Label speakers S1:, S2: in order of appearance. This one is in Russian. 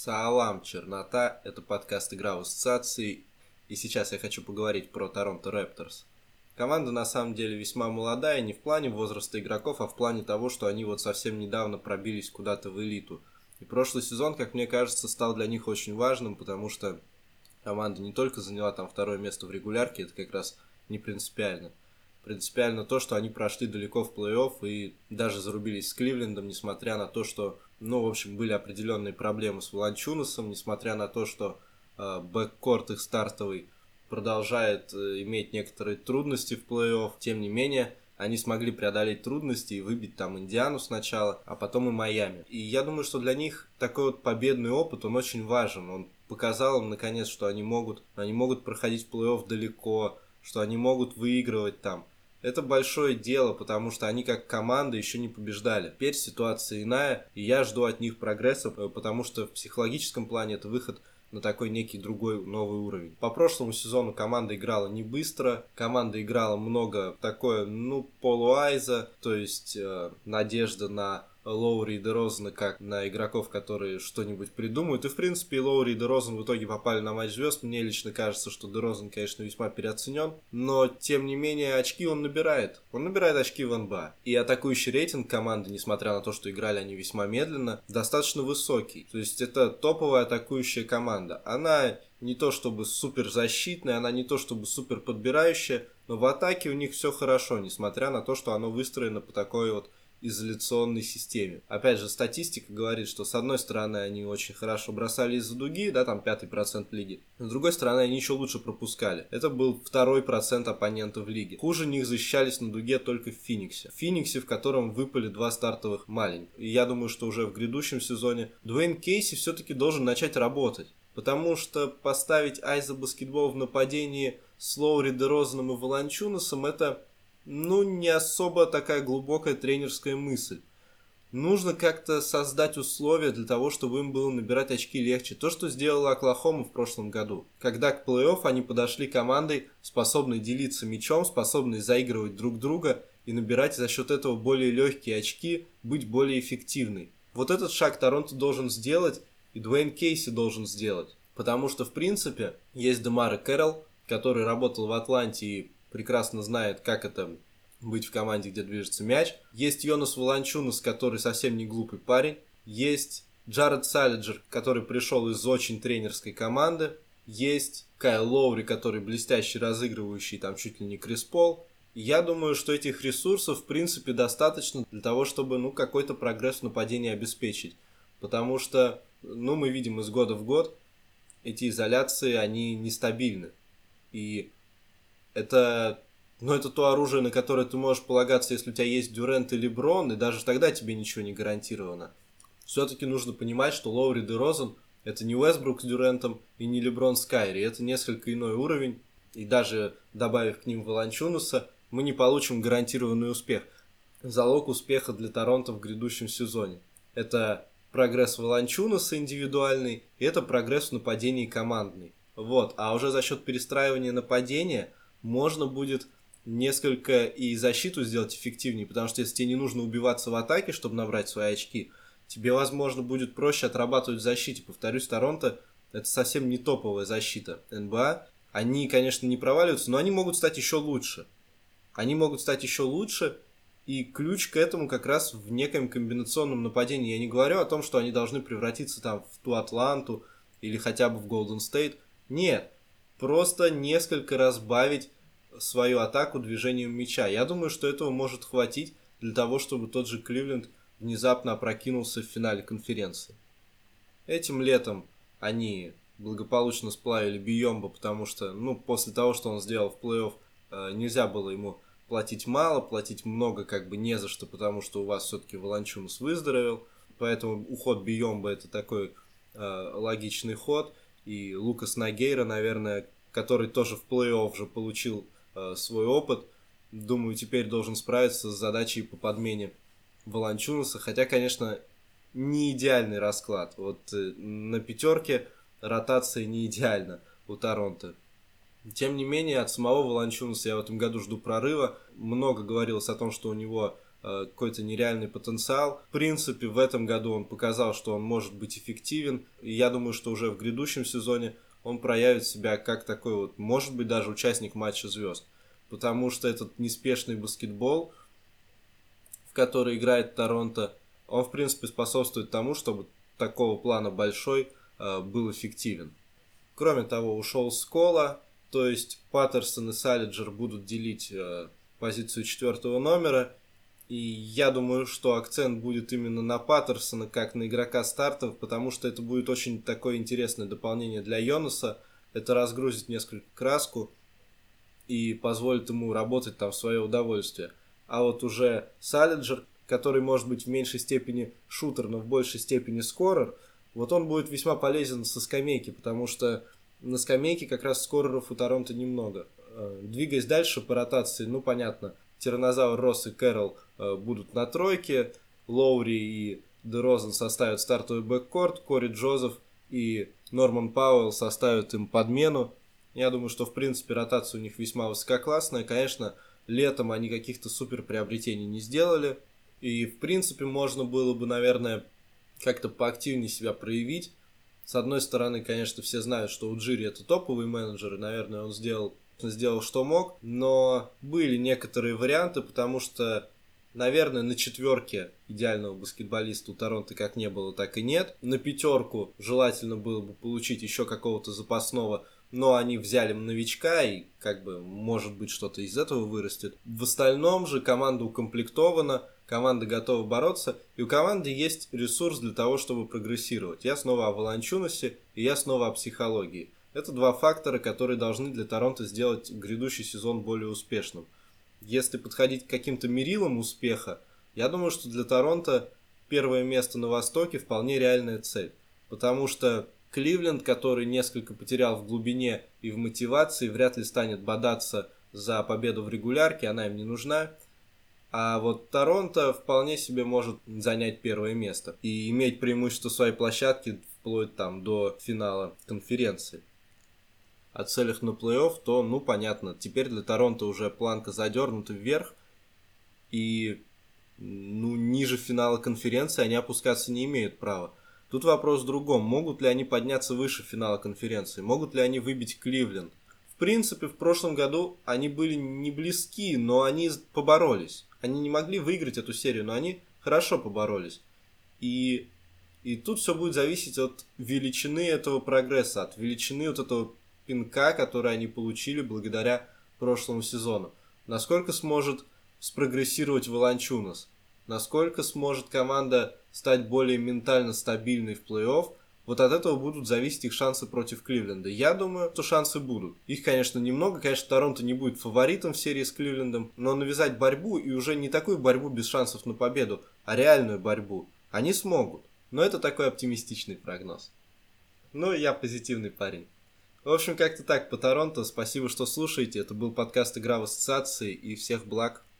S1: Салам, чернота, это подкаст «Игра в ассоциации», и сейчас я хочу поговорить про Торонто Репторс. Команда на самом деле весьма молодая, не в плане возраста игроков, а в плане того, что они вот совсем недавно пробились куда-то в элиту. И прошлый сезон, как мне кажется, стал для них очень важным, потому что команда не только заняла там второе место в регулярке, это как раз не принципиально. Принципиально то, что они прошли далеко в плей-офф и даже зарубились с Кливлендом, несмотря на то, что, в общем, были определенные проблемы с Волончунасом, несмотря на то, что бэккорт их стартовый продолжает иметь некоторые трудности в плей-офф. Тем не менее, они смогли преодолеть трудности и выбить там Индиану сначала, а потом и Майами. И я думаю, что для них такой вот победный опыт, он очень важен. Он показал им, наконец, что они могут проходить в плей-офф далеко, что они могут выигрывать там. Это большое дело, потому что они как команда еще не побеждали. Теперь ситуация иная, и я жду от них прогресса, потому что в психологическом плане это выход на такой некий другой новый уровень. По прошлому сезону команда играла не быстро, команда играла много такое, полуайза, то есть надежда на Лоури и Дерозана как на игроков, которые что-нибудь придумают. И, в принципе, и Лоури и Дерозан в итоге попали на матч звезд. Мне лично кажется, что Дерозан, конечно, весьма переоценен. Но, тем не менее, очки он набирает. Он набирает очки в НБА. И атакующий рейтинг команды, несмотря на то, что играли они весьма медленно, достаточно высокий. То есть, это топовая атакующая команда. Она не то чтобы супер защитная, она не то чтобы супер подбирающая, но в атаке у них все хорошо, несмотря на то, что оно выстроено по такой вот изоляционной системе. Опять же, статистика говорит, что с одной стороны они очень хорошо бросали из-за дуги, да, там 5% лиги. С другой стороны, они еще лучше пропускали. Это был 2% оппонентов в лиге. Хуже них защищались на дуге только в Фениксе. В Фениксе, в котором выпали два стартовых маленьких. И я думаю, что уже в грядущем сезоне Дуэйн Кейси все-таки должен начать работать. Потому что поставить Айза Баскетбол в нападении с Лоури, Дерозаном и Волончунасом — это не особо такая глубокая тренерская мысль. Нужно как-то создать условия для того, чтобы им было набирать очки легче. То, что сделала Оклахома в прошлом году. Когда к плей-офф они подошли командой, способной делиться мячом, способной заигрывать друг друга и набирать за счет этого более легкие очки, быть более эффективной. Вот этот шаг Торонто должен сделать, и Дуэйн Кейси должен сделать. Потому что, в принципе, есть Демаре Кэрролл, который работал в Атланте и прекрасно знает, как это быть в команде, где движется мяч. Есть Йонас Волончунас, который совсем не глупый парень. Есть Джаред Саллиджер, который пришел из очень тренерской команды. Есть Кайл Лоури, который блестящий разыгрывающий, там чуть ли не Крис Пол. И я думаю, что этих ресурсов, в принципе, достаточно для того, чтобы какой-то прогресс в нападении обеспечить. Потому что, мы видим из года в год, эти изоляции, они нестабильны. И это то оружие, на которое ты можешь полагаться, если у тебя есть Дюрант и Леброн, и даже тогда тебе ничего не гарантировано. Все-таки нужно понимать, что Лоури Дерозан — это не Уэстбрук с Дюрантом и не Леброн с Кайри, это несколько иной уровень, и даже добавив к ним Волончунаса, мы не получим гарантированный успех. Залог успеха для Торонто в грядущем сезоне — это прогресс Волончунаса индивидуальный, и это прогресс в нападении командный. А уже за счет перестраивания нападения можно будет несколько и защиту сделать эффективнее, потому что если тебе не нужно убиваться в атаке, чтобы набрать свои очки, тебе, возможно, будет проще отрабатывать в защите. Повторюсь, Торонто — это совсем не топовая защита НБА. Они, конечно, не проваливаются, но они могут стать еще лучше. И ключ к этому как раз в неком комбинационном нападении. Я не говорю о том, что они должны превратиться там в ту Атланту или хотя бы в Голден Стейт. Нет, просто несколько разбавить свою атаку движением мяча. Я думаю, что этого может хватить для того, чтобы тот же Кливленд внезапно опрокинулся в финале конференции. Этим летом они благополучно сплавили Бийомбо, потому что, после того, что он сделал в плей-офф, нельзя было ему платить мало, платить много не за что, потому что у вас все-таки Волончунас выздоровел. Поэтому уход Бийомбо — это такой логичный ход. И Лукас Нагейро, наверное, который тоже в плей-офф же получил свой опыт, думаю, теперь должен справиться с задачей по подмене Волончунаса. Хотя, конечно, не идеальный расклад. На пятерке ротация не идеальна у Торонто. Тем не менее, от самого Волончунаса я в этом году жду прорыва. Много говорилось о том, что у него какой-то нереальный потенциал. В принципе, в этом году он показал, что он может быть эффективен. И я думаю, что уже в грядущем сезоне он проявит себя как такой вот, может быть, даже участник матча звезд. Потому что этот неспешный баскетбол, в который играет Торонто, он, в принципе, способствует тому, чтобы такого плана большой был эффективен. Кроме того, ушел Скола, то есть Паттерсон и Саллиджер будут делить позицию 4-го номера. И я думаю, что акцент будет именно на Паттерсона, как на игрока стартов, потому что это будет очень такое интересное дополнение для Йонаса. Это разгрузит несколько краску и позволит ему работать там в свое удовольствие. А вот уже Саллиджер, который может быть в меньшей степени шутер, но в большей степени скорер, вот он будет весьма полезен со скамейки, потому что на скамейке как раз скореров у Торонто немного. Двигаясь дальше по ротации, ну понятно, Тираннозавр, Росс и Кэрролл будут на тройке, Лоури и Дерозен составят стартовый бэккорт, Кори Джозеф и Норман Пауэлл составят им подмену. Я думаю, что в принципе ротация у них весьма высококлассная. Конечно, летом они каких-то супер приобретений не сделали. И в принципе можно было бы, наверное, как-то поактивнее себя проявить. С одной стороны, конечно, все знают, что Уджири это топовый менеджер, и, наверное, он сделал, что мог. Но были некоторые варианты, потому что, наверное, на четверке идеального баскетболиста у Торонто как не было, так и нет. На пятерку желательно было бы получить еще какого-то запасного, но они взяли новичка, и как бы может быть что-то из этого вырастет. В остальном же команда укомплектована, команда готова бороться, и у команды есть ресурс для того, чтобы прогрессировать. Я снова о Волончунасе, и я снова о психологии. Это два фактора, которые должны для Торонто сделать грядущий сезон более успешным. Если подходить к каким-то мерилам успеха, я думаю, что для Торонто первое место на Востоке вполне реальная цель. Потому что Кливленд, который несколько потерял в глубине и в мотивации, вряд ли станет бодаться за победу в регулярке, она им не нужна. А вот Торонто вполне себе может занять первое место и иметь преимущество своей площадки вплоть там до финала конференции. О целях на плей-офф, то, ну, понятно, теперь для Торонто уже планка задернута вверх, и, ну, ниже финала конференции они опускаться не имеют права. Тут вопрос в другом, могут ли они подняться выше финала конференции, могут ли они выбить Кливленд. В принципе, в прошлом году они были не близки, но они поборолись. Они не могли выиграть эту серию, но они хорошо поборолись. И тут все будет зависеть от величины этого прогресса, от величины вот этого пинка, который они получили благодаря прошлому сезону. Насколько сможет спрогрессировать Волончунас, насколько сможет команда стать более ментально стабильной в плей-офф, вот от этого будут зависеть их шансы против Кливленда. Я думаю, что шансы будут. Их, конечно, немного. Конечно, Торонто не будет фаворитом в серии с Кливлендом, но навязать борьбу, и уже не такую борьбу без шансов на победу, а реальную борьбу, они смогут. Но это такой оптимистичный прогноз. Ну, я позитивный парень. В общем, как-то так по Торонто. Спасибо, что слушаете. Это был подкаст «Игра в ассоциации», и всех благ.